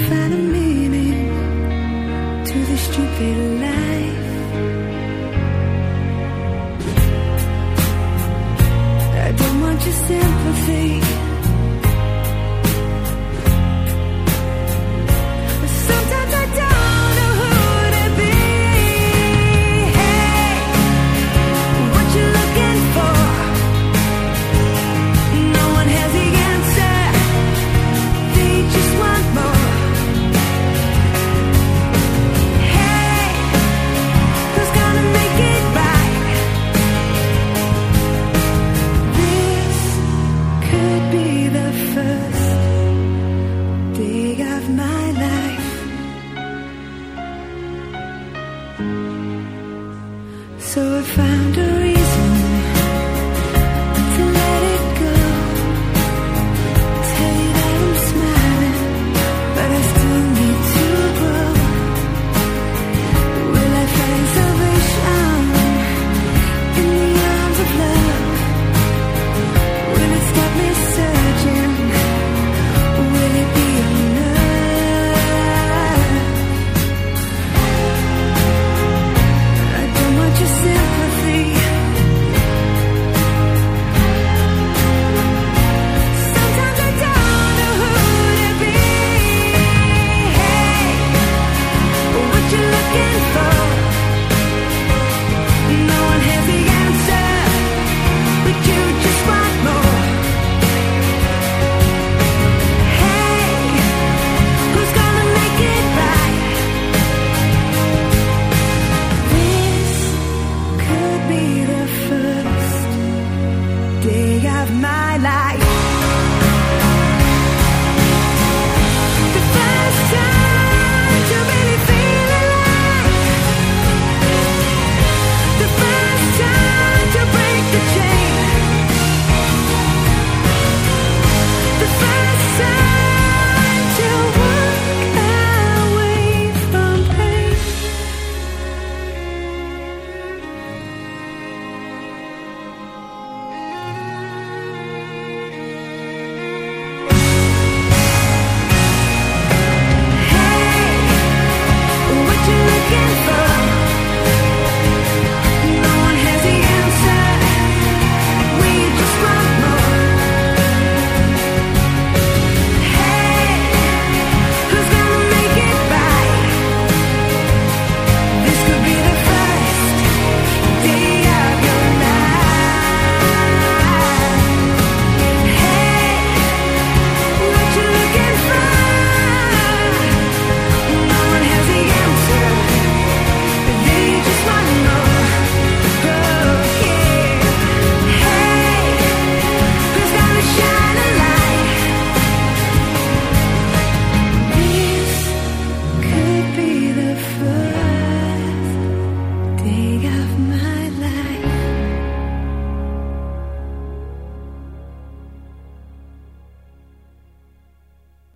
find a meaning to this stupid life. I don't want your sympathy. Sometimes I don't know who to be. Hey, what you looking for? No one has the answer. They just want more. Hey, who's gonna make it right? This could be the first day of my life. So I found a